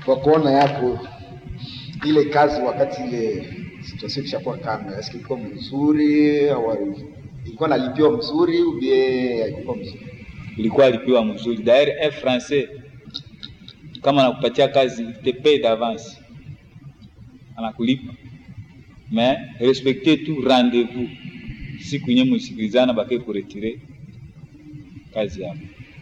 Kwa kuona yako ile kazi wakati ile situation kishakuwa kama eske ilikuwa mzuri au ilikuwa nalipiwa mzuri au bien ilikuwa mzuri? Ilikuwa alipiwa mzuri. D'ailleurs un français kama anakupatia kazi te paye d'avance. Anakulipa. Mais respectez tout rendez-vous. Siku yenyewe msikilizana baki kuretirer kazi yako.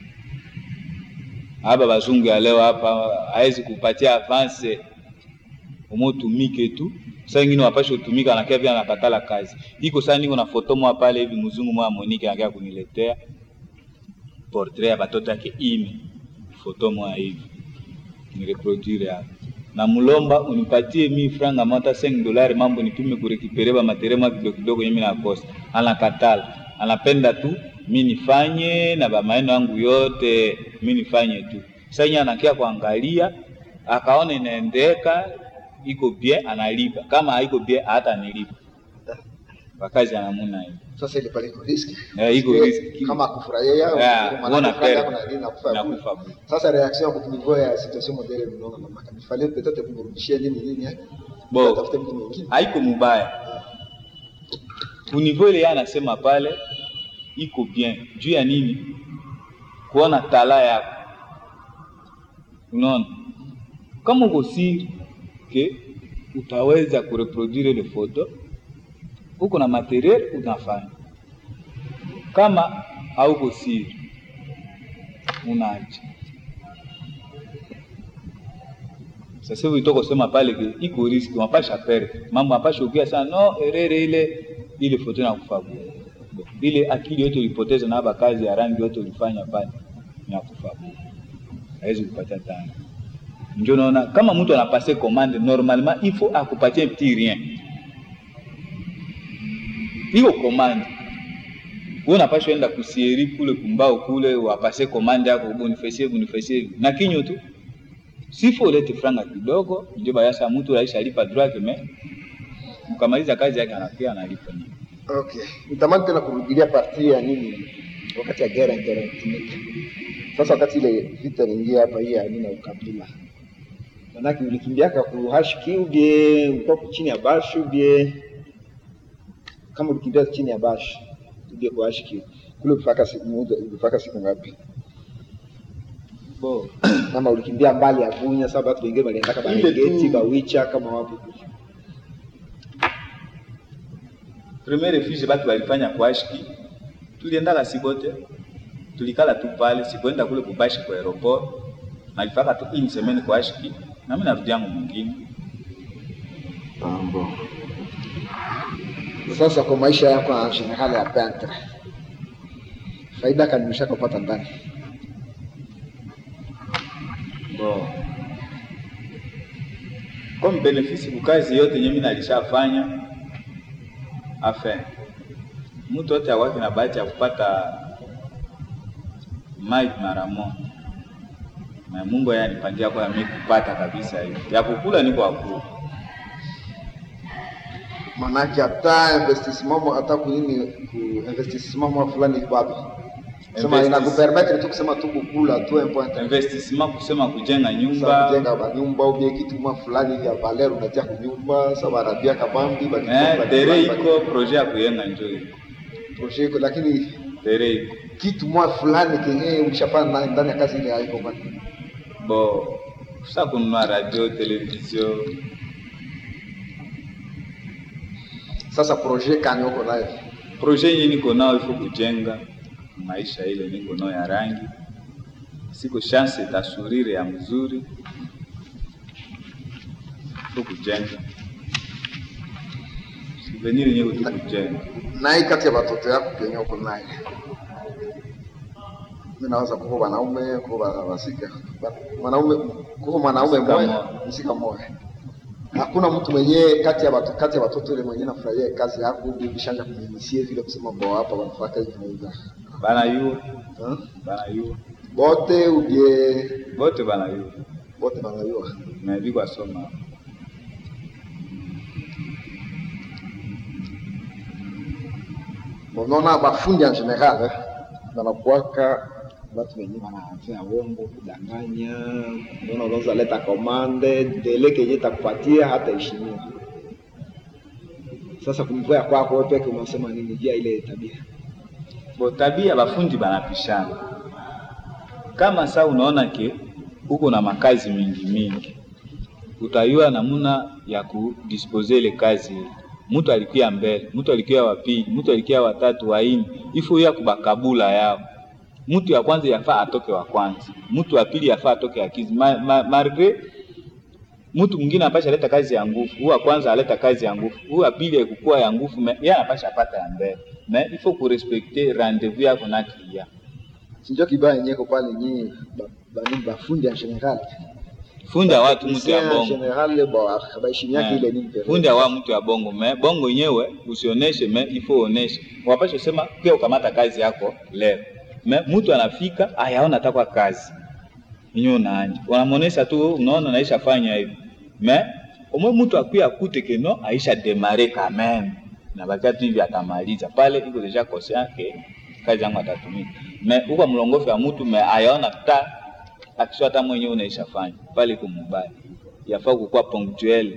Hapa bazungu ya leo hapa haizi kupatia avance umotumike tu. Sasa ngine wapashe utumika anakia pia anakatala kazi. Iko sasa niko na foto mwa pale hivi mzungu mwa Monique anakia kuniletea portrait ya batoto yake ime. Foto mwa hivi. Ni reproduire hapa. Na mulomba unipatie mi franga mata $5 mambo nitume kurekipereba materiema kidogo kidogo mimi nakosa. Anakatala. Anapenda tu mimi nifanye na bamaeno yangu yote mimi nifanye tu. Sasa yeye anakia kuangalia akaona inaendeka iko bien analipa. Kama haiko bien hata nilipa. Wakazi anamuna hiyo. Sasa ile pale iko risk. Iko risk. Kama kufurahia unaona pesa na kufa. Sasa reaction kwa niveau ya situation modele mnaona mama. Il fallait peut-être kumrudishia nini bon haiko mubaya. Au niveau ile anasema pale iko bien. Juu ya nini? Kuona tala yako. Unaona? Kama uko siri ke utaweza kureproduire ile photo, uko na material unafanya. Kama hauko siri unaacha. Sasa hivi utoko sema pale ke iko risk unapasha perde. Mambo unapasha ukia sana no erere ile photo na kufa. Ile akili yote ulipoteza na haba kazi ya rangi yote ulifanya pale na kufa. Haiwezi kupata tena. Ndio naona kama mtu anapase commande normalement il faut akupatie petit rien. Hiyo commande. Wewe unapaswa enda kusieri kule kumbao kule wapase commande yako bonifacie na kinyo tu. Sifo lete franga kidogo ndio bayasa mtu raisha alipa droit mais mkamaliza kazi yake anakia analipa nini. Okay. Nitamani tena kurudilia parti ya nini wakati ya guerre interethnique. Sasa wakati ile vita ingia hapa hii ya nini ukabila. Manaki ulikimbiaka ku HQ bie uko chini ya Bash bie kama ulikimbia chini ya Bash bie ku HQ kule ufaka siku ngapi? Bo kama ulikimbia mbali ya Bunya sababu watu wengine walienda kama Geti Bawicha kama wapi? Premier refuge batu walifanya kwa ashki. Tulienda la Sibote. Tulikala tu pale, sikuenda kule kubashi kwa aeroport. Nalifaka tu une semaine kwa ashki. Na mimi narudi yangu mwingine. Mambo. Sasa kwa maisha yako ya general ya peintre. Faida gani umeshakopata ndani? Bo. Kwa benefisi kukazi yote yenye mimi nalishafanya. Afen. Mtu wote awaki na bahati ya kupata mic mara moja. Na Mungu yeye anipangia kwa mimi kupata kabisa hiyo. Ya kukula niko hapo. Manaki hata investissement hata kuini investissement fulani bado. Sema inakupermettre tu kusema tu kukula tu important. Investissement kusema kujenga nyumba. Kujenga nyumba au kitu fulani ya valeur unatia kwa nyumba, sababu arabia kabambi baki. Tere iko projet ya kujenga njoo. Projet iko lakini tere iko. Kitu fulani kenye umeshapana ndani ya kazi ile haiko bado. Bo, sasa kununua radio, television. Sasa projet kani uko nayo? Projet yenyewe niko nayo ifu kujenga maisha ile niko nayo ya rangi. Siko chance tasurire ya mzuri. Ifu kujenga. Souvenir yenyewe tu kujenga. Na kati ya watoto yako kenye uko nayo. Ninaweza kuwa wanaume kwa wasika. Mwanaume mmoja, msika mmoja. Hakuna mtu mwenyewe kati ya watoto ile mwenyewe anafurahia kazi yako bishanja kumisie vile kusema bo hapa wanafanya hivi na hivi. Bana yu. Bana yu. Bote ubie bote bana yu. Bote bana yu. Na hivi kwa soma. Unaona bafundi en general wanakuwaka watu wenyewe wanafanya uongo, kudanganya. Unaona, unaweza leta commande dele kenye takupatia hata heshimiwa. Sasa kumvua kwako wewe peke unasema nini jia ile tabia? Bo tabia bafundi banapishana. Kama saa unaona ke huko na makazi mingi utayua namuna ya kudispose ile kazi. Mtu alikia mbele, mtu alikia wa pili, mtu alikia wa tatu, wa nne. Ifo ya kubakabula yao. Mtu ya kwanza yafaa atoke wa kwanza, mtu wa pili yafaa atoke ya kizi. Margre mtu mwingine anapasha leta kazi ya nguvu, huwa kwanza aleta kazi ya nguvu, huwa pili ikukua ya nguvu, yeye anapasha pata ya mbele. Mais il faut respecter rendez-vous yako na client. Sinjo kibaya nyeko pale nyinyi bafundi en general. Fundi wa watu mtu ya bongo. General baheshimi yake ile nini pale. Fundi wa mtu ya bongo, mais bongo yenyewe usioneshe, mais il faut oneshe. Wapasha sema pia ukamata kazi yako leo. Mais mtu anafika ayaona atakwa kazi. Ninyo naanje. Wanamuonesha tu unaona naisha fanya hivi. Mais omwe mtu akuya kuteke no aisha démarrer quand même. Na bakati hivi atamaliza. Pale iko deja kosa yake kazi yangu atatumika. Mais uko mlongofu ya mtu ayaona ta akisha hata mwenyewe unaisha fanya. Pale iko mbaya. Yafaa kuwa ponctuel.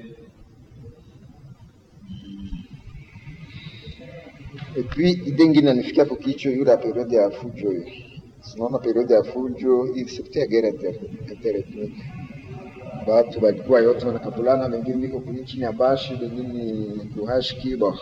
Et puis idée ngine nifikia kwa kicho yule ya periode ya fujo hiyo. Sinaona periode ya fujo hii sekta ya guerre interethnique. Watu walikuwa yote wanakabulana, wengine niko kwenye chini ya bashi, wengine kuhashiki ba.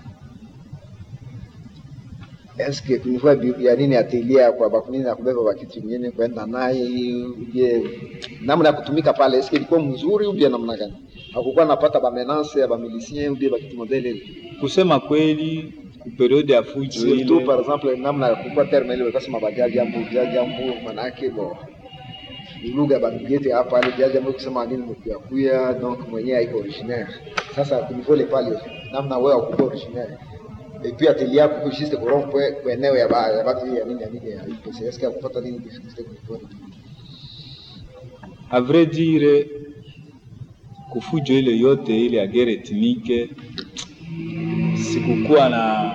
Eske kunifua ya nini atelier kwa bakunini na kubeba bakitu nyingine kwenda naye uje namna ya kutumika pale, eske ilikuwa mzuri uje namna gani? Hakukuwa napata ba menace ya ba milicien uje bakitu modele. Kusema kweli ku periode ya fujo ile surtout par exemple namna ya kukua terme ile wakasema bajaji jambo manake bo lugha bagete hapa ile jaji jambo kusema nini mkuya donc mwenyewe haiko originaire. Sasa kunivole pale namna wewe uko originaire. Et puis atelier yako juste corrompre kwa eneo ya watu ya nini ya IPC. Est-ce que kupata nini difficulté kwa? À vrai dire kufujo ile yote ile ya guerre ethnique sikukuwa na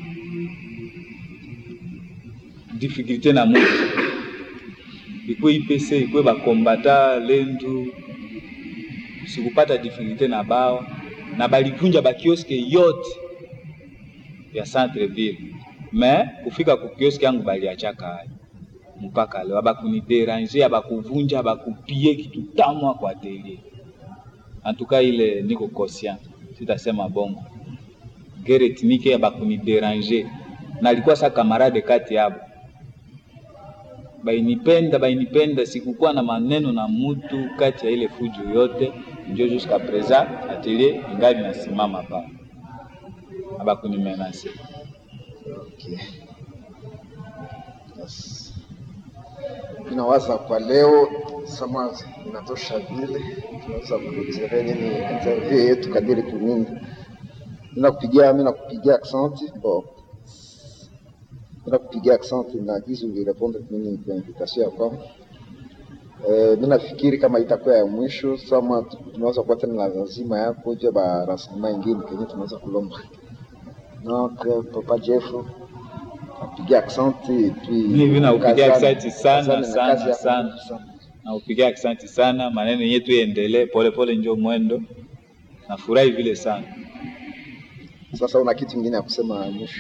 difficulté na mtu. Iko IPC, iko ba kombata lendu, sikupata difficulté na bao na balivunja ba kioske yote ya centre ville. Mais kufika ku kioske yangu baliachaka mpaka leo abakuniderange, abakuvunja, abakupie kitu tamwa kwa atelier. En tout cas ile niko conscient, sitasema bongo. Guerre ethnique abakuniderange. Na alikuwa sa camarade kati yabo. Bainipenda sikukuwa na maneno na mtu kati ya ile fujo yote, ndio jusqu'à présent atelier ingali nasimama pa. Abakunimenace. Okay. Yes. Inawaza kwa leo samazi inatosha vile tunaweza kukutireni ni interview yetu kadiri tunini. Mimi nakupigia accent bon. Nakupigia accent na hizo nirepondre nini kwa invitation yako. Mimi nafikiri kama itakuwa ya mwisho sama tunaweza kupata na lazima yako je ba rasma nyingine kenye tunaweza kulomba. Donc Papa Jeff nakupigia accent et puis mimi nakupigia accent sana. Nakupigia accent sana, maneno yetu yaendelee pole njoo mwendo. Nafurahi vile sana. Sasa una kitu kingine ya kusema mwisho?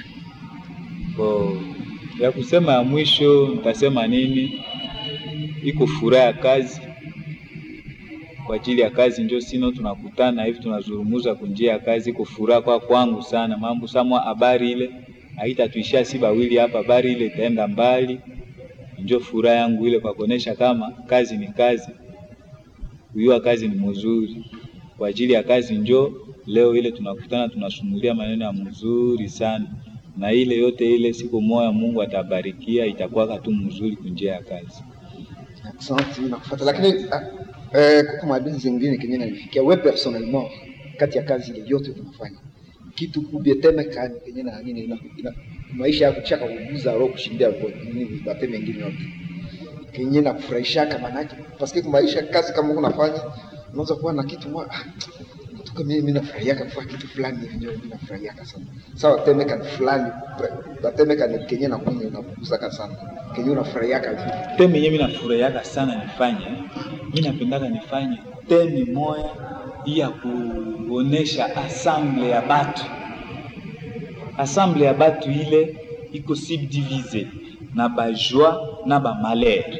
Ya kusema ya mwisho nitasema nini? Iko furaha ya kazi. Kwa ajili ya kazi njoo sino tunakutana hivi tunazungumza kunjia ya kazi, iko furaha kwa kwangu sana. Mambo samwa habari ile haitatuishia si bawili hapa, habari ile itaenda mbali. Njoo furaha yangu ile kwa kuonesha kama kazi ni kazi. Kujua kazi ni mzuri. Kwa ajili ya kazi njoo leo ile tunakutana tunasumulia maneno ya mzuri sana. Na ile yote ile siku moja Mungu atabarikia itakuwa tu mzuri kunjia ya kazi. Asante nakufuata, lakini kuko maadili zingine kenye nalifikia wewe personnellement kati ya kazi ile yote tunafanya. Kitu kubwa tena kenye na nini maisha yako chaka kuguza roho kushindia kwa nini bape mengine yote. Kenye na kufurahisha kama naki parce que maisha kazi kama unafanya unaweza kuwa na kitu Kwa mimi nafurahia kwa kitu fulani hivi, ndio mimi nafurahia sana. Sawa, teme kan fulani, teme kan Kenya na kwenye unakuza sana. Kenya unafurahia hivi. Teme mimi nafurahia sana nifanye. Mimi napendaka nifanye teme moya ya kuonesha assemble ya batu. Assemble ya batu ile iko subdivise na ba joie na ba malheur.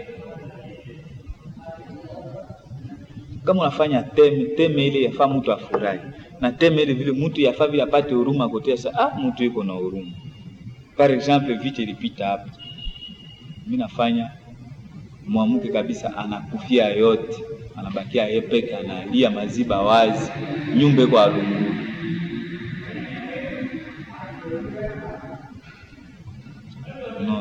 Kama unafanya teme ile yafaa mtu afurahi. Na teme ile vile mtu yafaa vile apate huruma kotea sa mtu yuko na huruma. Par exemple vite ilipita hapa. Mimi nafanya mwamuke kabisa anakufia yote. Anabakia yepeke analia maziba wazi. Nyumba kwa lungu. No.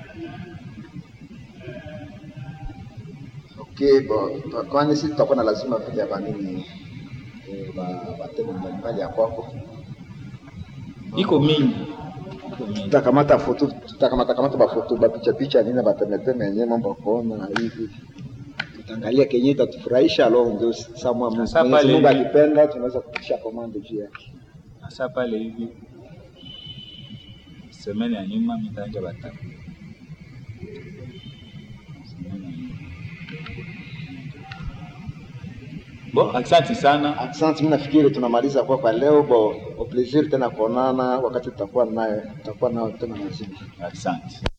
Okay, kwani sisi tutakuwa na lazima pia hapa nini teme mbalimbali ya kwako. Iko mingi. Tutakamata ba foto ba picha nini batemeteme yenyewe mambo kuona hivi. Tutaangalia kenye itatufurahisha leo ndio samwa Mungu akipenda tunaweza kufikisha command juu yake. Sasa pale hivi semeni ya nyuma mitaanja batatu. Bon, asante sana. Asante, mimi nafikiri tunamaliza kwa leo. Au plaisir tena kuonana wakati tutakuwa nao tena lazima. Asante.